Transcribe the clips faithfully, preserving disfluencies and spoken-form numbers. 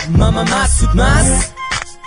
ماما مسعود مست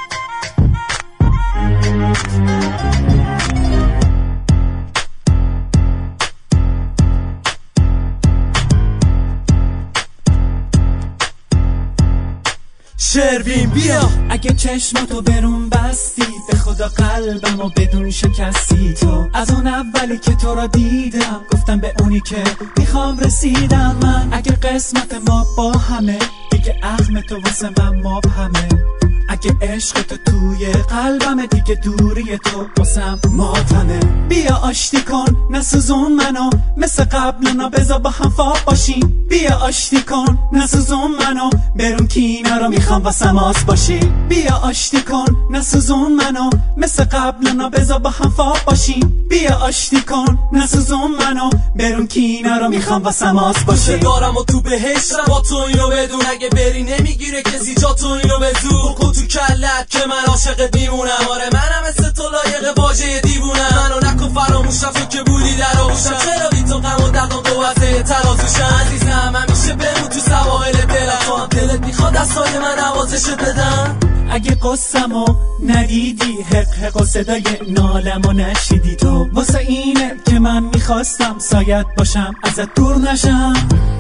شروین بیا. اگه چشماتو برون بستی به خدا قلبمو بدون شکستی تو. از اون اولی که تو را دیدم گفتم به اونی که میخوام رسیدم من. اگه قسمت ما با همه دیگه عقم تو واسه من مبهمه. اگه عشق تو توی قلبمه دیگه دوری تو واسم ماتمه. بیا آشتی کن نسوزون منو مثل قبل نا بذار با هم فاق باشیم. بیا آشتی کن نسوزون منو برون کینا رو میخوام واسم آس باشی. بیا آشتی کن نسوزون منو مثل قبل نا بذار با هم فاق باشیم. بیا آشتی کن نسوزون منو برون کینا رو میخوام واسم آس باشی. دارم و تو بهشتم با تو اینو بدون. اگه بری نمیگیره کسی جا تو اینو بدون. بکن تو کلت که من عاشقت میمونم. آره منم مثل تو لایق واژه دیوونم. منو نکن فراموشم تو که بودی در آغوشم. چرا بی تو غم و دردم قوته ترازوشم. عزیزم همیشه بمون تو سواحل دلم. دلت میخواد دستای من نوازش بدم. اگه قصمو ندیدی حق حق و صدای نالمو نشیدی تو. واسه اینه که من میخواستم سایت باشم ازت دور نشم.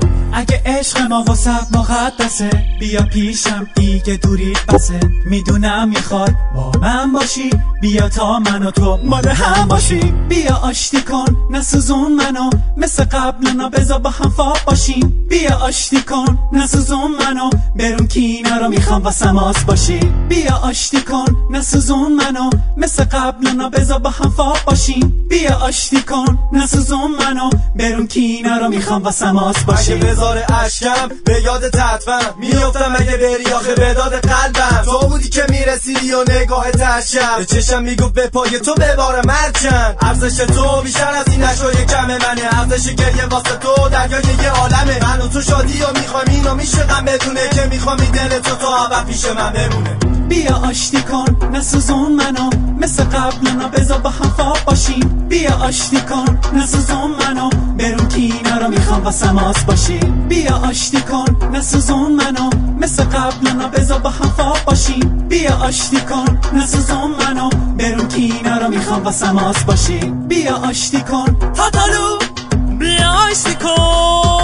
اگه عشق ما واسه مقدسه بیا پیشم دیگه دوری بسه. میدونم میخواد با من باشی بیا تا من و تو مال هم باشی. بیا آشتی کن نسوزون منو مثل قبل نا بذار با هم فاق باشیم. بیا آشتی کن نسوزون منو برون کینا رو میخوام واسم آس باشی. بیا آشتی کن نسوزون منو مثل قبل نا بذار با هم فاق باشیم. بیا آشتی کن نسوزون منو برون کینا رو میخوام واسم آس باشی. بذار اشکم به یاد تطفم میافتم اگه بری آخه به داد قلبم. تو بودی که میرسیدی و نگاه تشم به چشم میگفت به پای تو بباره مرچن. ارزش تو بیشتر از این نشوی کم منه. ارزش گریه واسه تو دریای یه عالمه. من و تو شادی و میخوام اینو میشقم بدونه که میخوام این دل تو تا ابد پیش من بمونه. بیا آشتی کن نسوزون منو مثل قبل نا بذار با هم فاق باشیم. بیا آشتی کن نسوزون منو برون کینا رو میخوام واسم آس باشی. بیا آشتی کن نسوزون منو مثل قبل نا بذار با هم فاق باشیم. بیا آشتی کن نسوزون منو برون کینا رو میخوام واسم آس باشی. بیا آشتی کن تاتالو بیا آشتی کن